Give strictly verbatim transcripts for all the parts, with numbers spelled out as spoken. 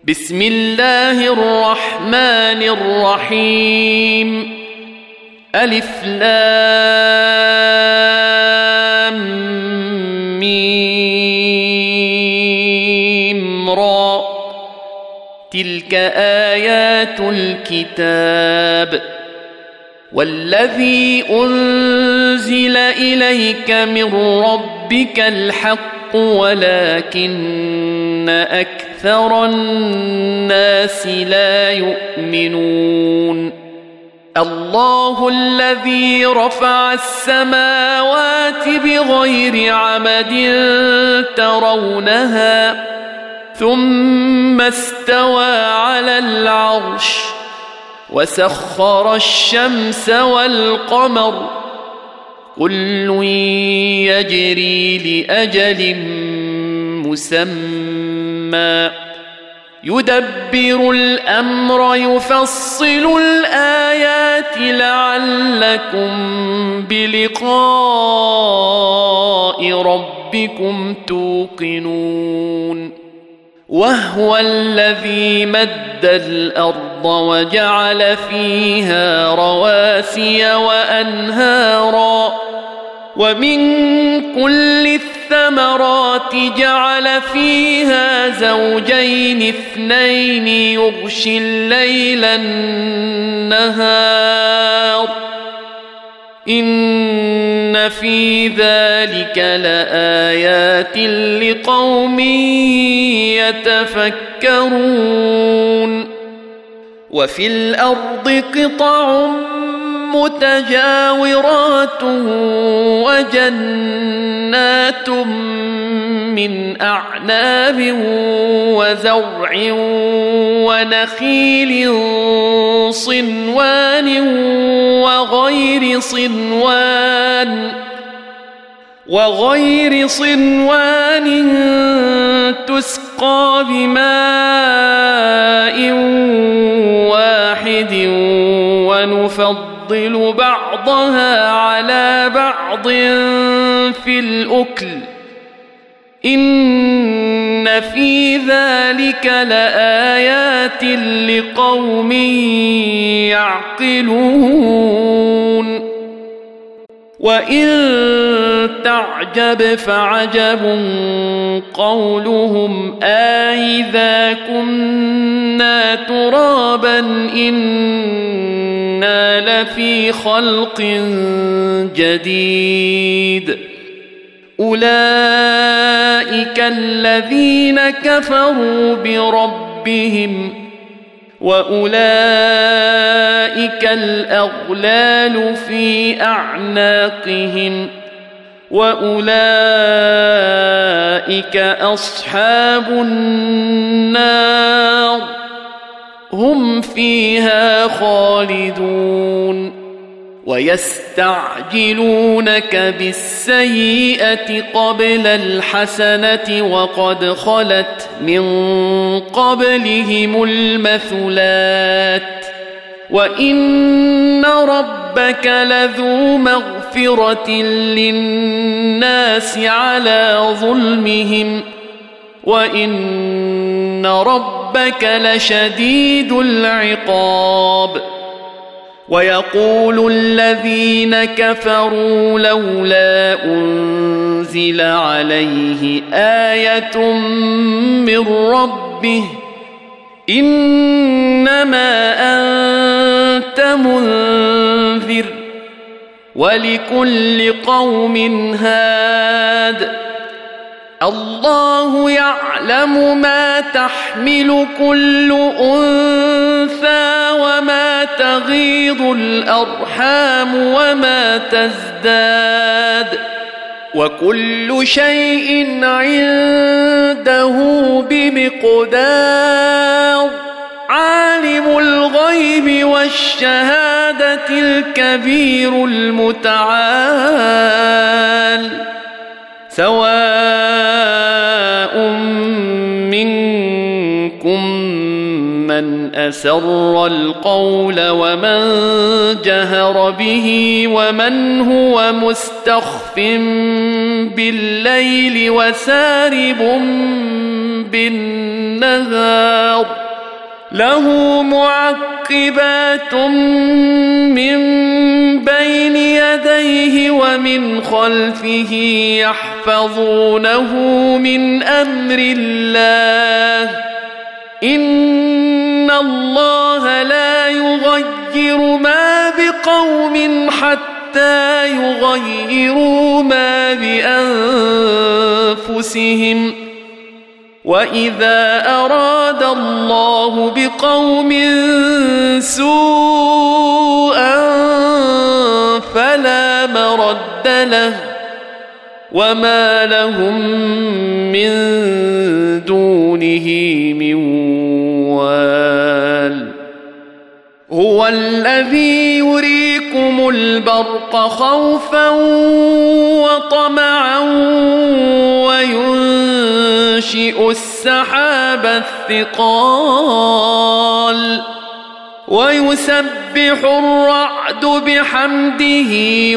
بسم الله الرحمن الرحيم. ألف لام ميم را. تلك آيات الكتاب. والذي أنزل إليك من ربك الحق ولكن أكثر الناس لا يؤمنون. الله الذي رفع السماوات بغير عمد ترونها ثم استوى على العرش وسخر الشمس والقمر كل يجري لأجل مسمى يدبر الأمر يفصل الآيات لعلكم بلقاء ربكم توقنون. وهو الذي مد الأرض وجعل فيها رواسي وأنهارا ومن كل الثمرات جعل فيها زوجين اثنين يغشي الليل النهار إن في ذلك لآيات لقوم يتفكرون. وفي الأرض قطع متجاورات وجنات من أعناب وزرع ونخيل صنوان وغير صنوان وغير صنوان تسقى بماء واحد ونفضل بعضها على بعض في الأكل إن في ذلك لآيات لقوم يعقلون. وإن تعجب فعجب قولهم آئذا كنا ترابا إنا لفي خلق جديد أولئك الذين كفروا بربهم وأولئك الأغلال في أعناقهم وأولئك أصحاب النار هم فيها خالدون. ويستعجلونك بالسيئة قبل الحسنة وقد خلت من قبلهم المثلات وإن ربك لذو مغفرة للناس على ظلمهم وإن ربك لشديد العقاب. ويقول الذين كفروا لولا أنزل عليه آية من ربه إنما أنت منذر ولكل قوم هاد الله يعلم ما تحمل كل أنثى وما تغيض الأرحام وما تزداد وكل شيء عنده بمقدار. عالم الغيب والشهادة الكبير المتعال سواء منكم من أسر القول ومن جهر به ومن هو مستخف بالليل وسارب بالنهار النهار له معقبات من بين يديه ومن خلفه يحفظونه من أمر الله إن الله لا يغير ما بقوم حتى يغيروا ما بأنفسهم وإذا أراد الله بقوم سوءا فلا مرد له وما لهم من دونه من وال هو الذي يريكم البرق خوفا وطمعا وينشئ السحاب الثقال ويسبح الرعد بحمده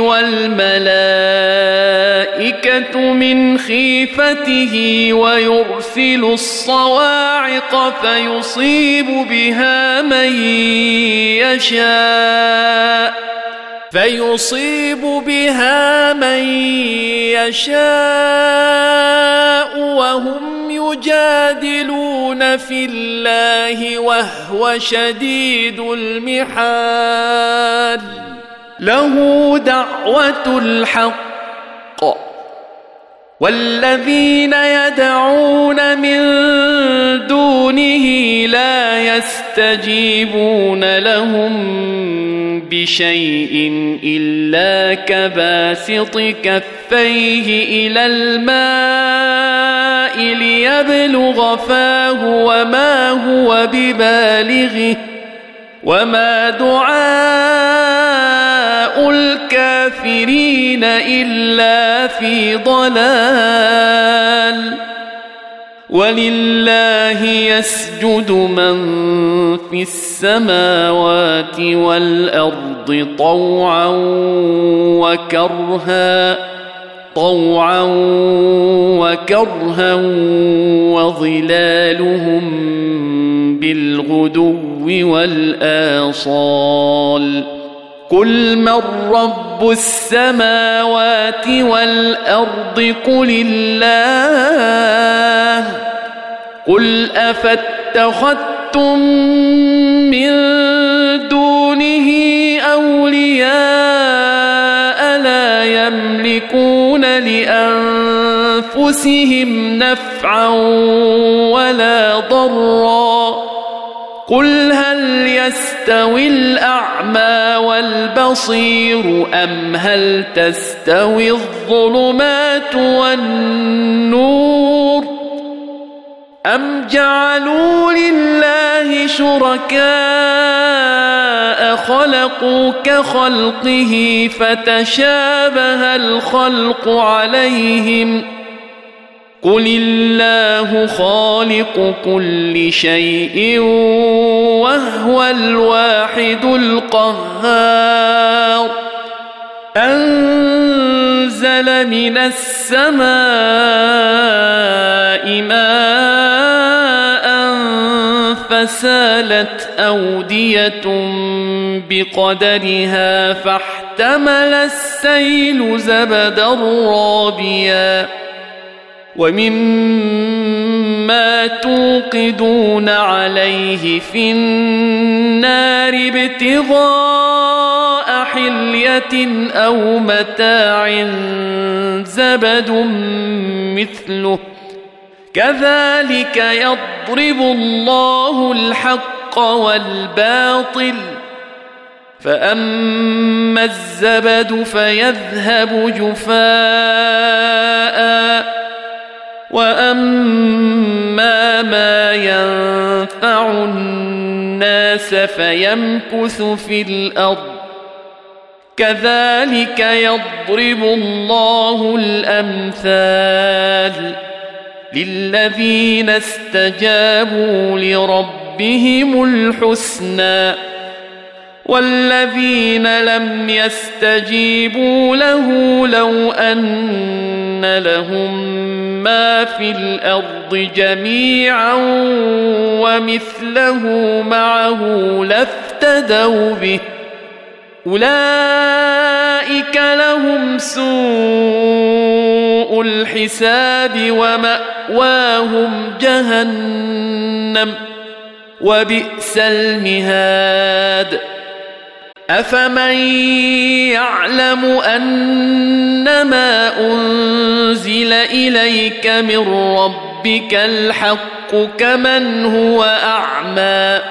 والملائكة من خيفته ويرسل الصواعق فيصيب بها من يشاء فيصيب بها من يشاء وهم يجادلون في الله وهو شديد المحال له دعوة الحق والذين يدعون من دونه لا يستجيبون لهم بشيء إلا كباسط كفيه إلى الماء ليبلغ فاه وما هو ببالغه وما دعاء الكافرين إلا في ضلال ولله يسجد من في السماوات والأرض طوعا وكرها طوعا وكرها وظلالهم بالغدو والآصال قل من رب السماوات والأرض قل الله قل أفاتخذتم من دونه أولياء لا يملكون لأنفسهم نفعا ولا ضرا قل هل يستوي الأعمى والبصير أم هل تستوي الظلمات والنور أم جعلوا لله شركاء خلقوا كخلقه فتشابه الخلق عليهم قل الله خالق كل شيء وهو الواحد القهار أنزل من السماء ماء فسالت أودية بقدرها فاحتمل السيل زبدا رابيا ومما توقدون عليه في النار ابتغاء حلية أو متاع زبد مثله كذلك يضرب الله الحق والباطل فأما الزبد فيذهب جفاءً وأما ما ينفع الناس فيمكث في الأرض كذلك يضرب الله الأمثال للذين استجابوا لربهم الحسنى والذين لم يستجيبوا له لو أن لهم ما في الأرض جميعا ومثله معه لافتدوا به أولئك لهم سوء الحساب ومأواهم جهنم وبئس المهاد أفمن يعلم أنما أنزل إليك من ربك الحق كمن هو أعمى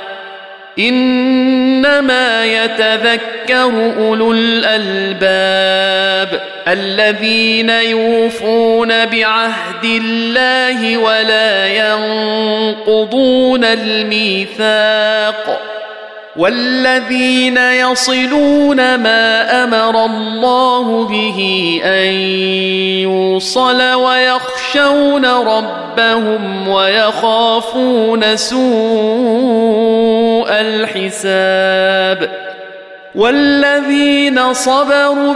إنما يتذكر أولو الألباب الذين يوفون بعهد الله ولا ينقضون الميثاق والذين يصلون ما أمر الله به أن يوصل ويخشون ربهم ويخافون سوء الحساب والذين صبروا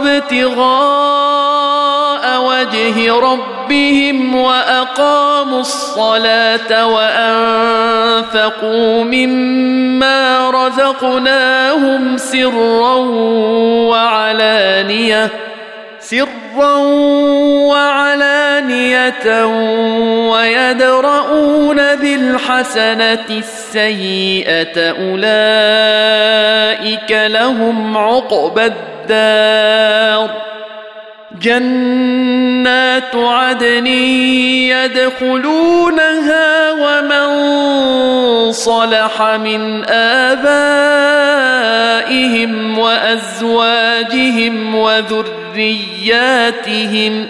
ابتغاء وجه ربهم وأقاموا الصلاة وأنفقوا مما رزقناهم سرا وعلانية سرا وعلانية ويدرؤون بالحسنة السيئة أولئك لهم عقبى الدار جنات عدن يدخلونها ومن صلح من آبائهم وأزواجهم وذرياتهم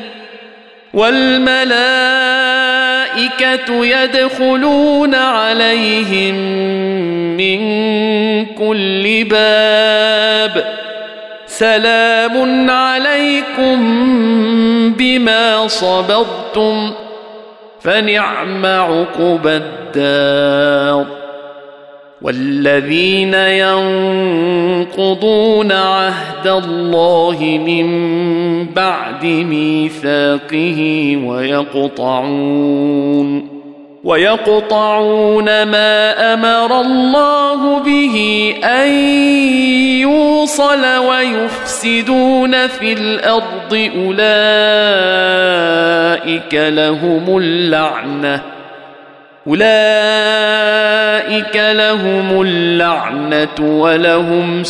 والملائكة يدخلون عليهم من كل باب سلام عليكم بما صبرتم فنعم عقبى الدار والذين ينقضون عهد الله من بعد ميثاقه ويقطعون ويقطعون ما أمر الله به أن يوصل ويفسدون في الأرض أولئك لهم اللعنة أولئك لهم اللعنة ولهم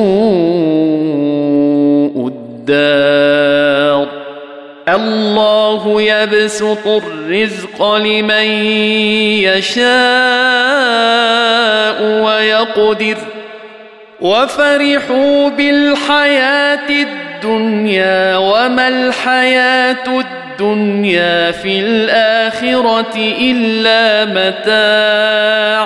سوء الدار الله يبسط الرزق لمن يشاء ويقدر وفرحوا بالحياة الدنيا وما الحياة الدنيا في الآخرة إلا متاع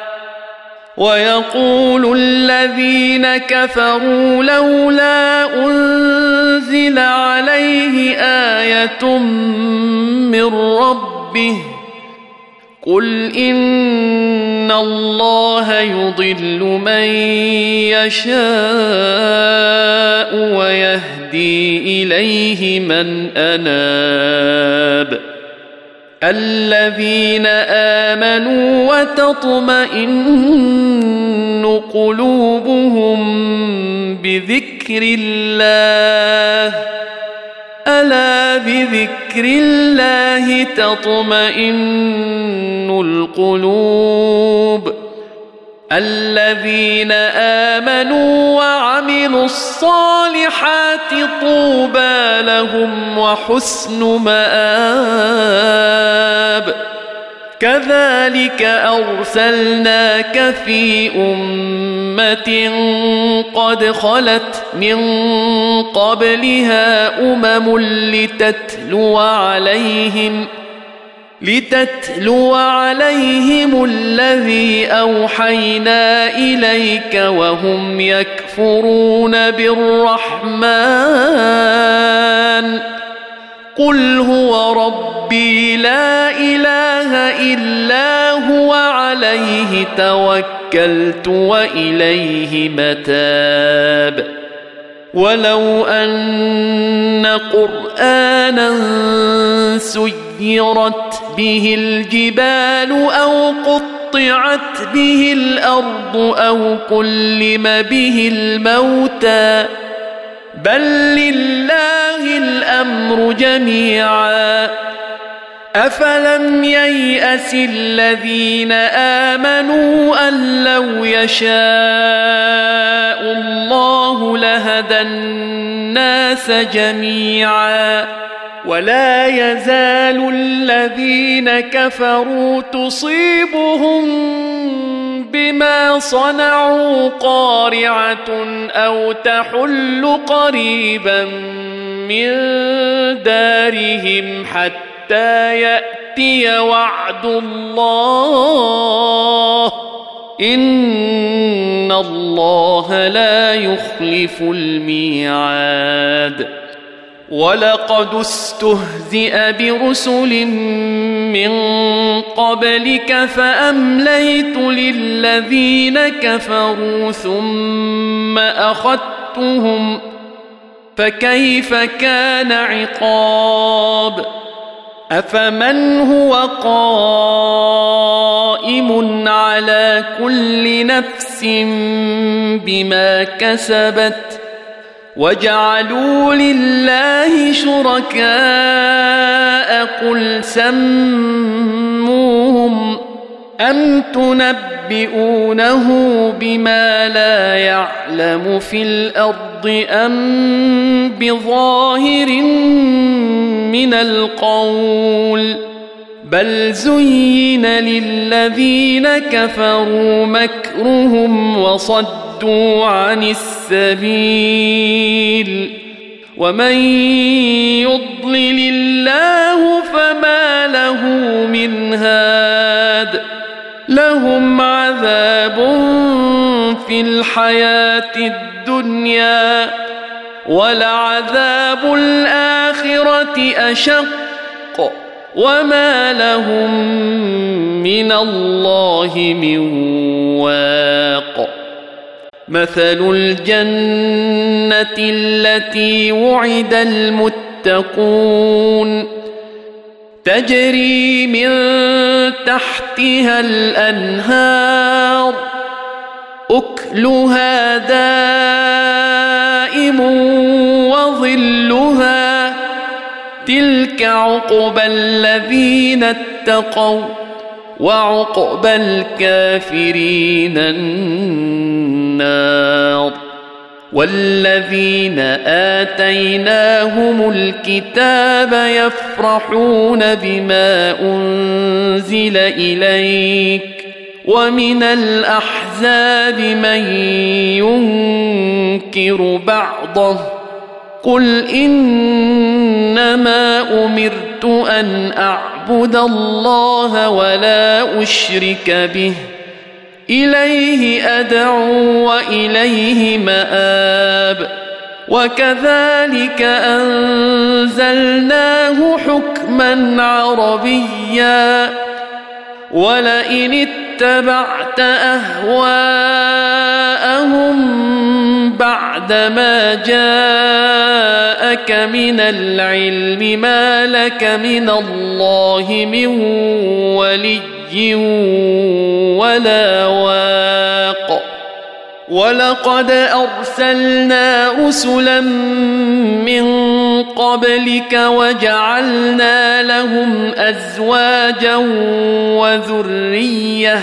ويقول الذين كفروا لولا أنزل عليه آية من ربه قل إن الله يضل من يشاء ويهدي إليه من أناب الذين آمنوا وتطمئن قلوبهم بذكر الله ألا بذكر الله تطمئن القلوب الذين آمنوا وعملوا الصالحات طوبى لهم وحسن مآب كذلك أرسلناك في أمة قد خلت من قبلها أمم لتتلو عليهم لتتلو عليهم الذي أوحينا إليك وهم يكفرون بالرحمن قل هو ربي لا إله إلا هو عليه توكلت وإليه متاب ولو أن قرآنا سيئا سيرت به الجبال أو قطعت به الأرض أو كلم به الموتى بل لله الأمر جميعا أفلم ييأس الذين آمنوا أن لو يشاء الله لهدى الناس جميعا ولا يزال الذين كفروا تصيبهم بما صنعوا قارعة أو تحل قريبا من دارهم حتى يأتي وعد الله إن الله لا يخلف الميعاد ولقد استهزئ برسل من قبلك فأمليت للذين كفروا ثم أخذتهم فكيف كان عقاب أفمن هو قائم على كل نفس بما كسبت وجعلوا لله شركاء قل سموهم أم تنبئونه بما لا يعلم في الأرض أم بظاهر من القول بل زين للذين كفروا مكرهم وصدوا عن السبيل ومن يضلل الله فما له من هاد لهم عذاب في الحياة الدنيا ولعذاب الآخرة أشق وما لهم من الله من واق مثل الجنة التي وعد المتقون تجري من تحتها الأنهار أكلها دائم وظلها تلك عقبى الذين اتقوا وعقبى الكافرين النار والذين آتيناهم الكتاب يفرحون بما أنزل إليك ومن الأحزاب من ينكر بعضه قل إنما أمرت أن أعبد الله ولا أشرك به إليه أدعو وإليه مآب وكذلك أنزلناه حكما عربيا ولئن اتبعت أهواءهم بعدما جاءك من العلم ما لك من الله من ولي ولا واق ولقد أرسلنا رسلا من قبلك وجعلنا لهم أزواجا وذرية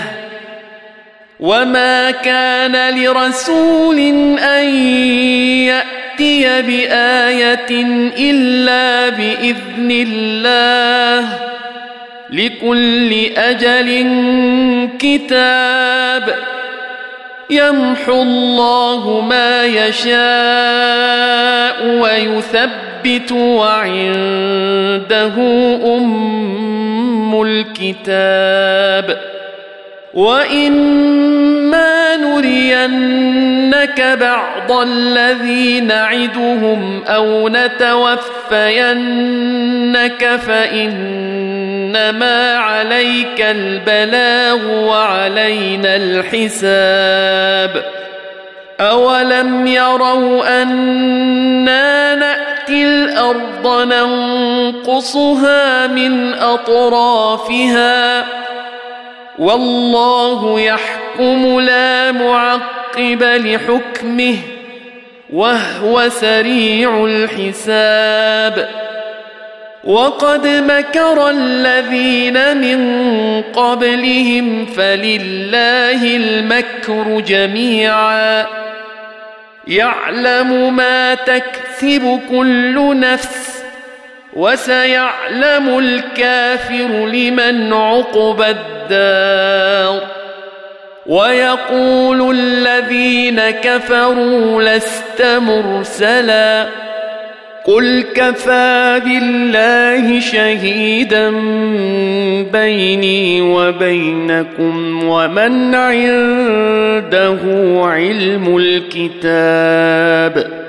وما كان لرسول أن يأتي بآية إلا بإذن الله لكل أجل كتاب يمحو الله ما يشاء ويثبت وعنده أم الكتاب وإما نرينك بعض الذي نعدهم أو نتوفينك فإنما عليك البلاغ وعلينا الحساب أولم يروا أنا نأتي نأتي الأرض ننقصها من أطرافها والله يحكم لا معقب لحكمه وهو سريع الحساب وقد مكر الذين من قبلهم فلله المكر جميعا يعلم ما تكسب كل نفس وسيعلم الكافر لمن عقبى الدار ويقول الذين كفروا لست مرسلا قل كفى بالله شهيدا بيني وبينكم ومن عنده علم الكتاب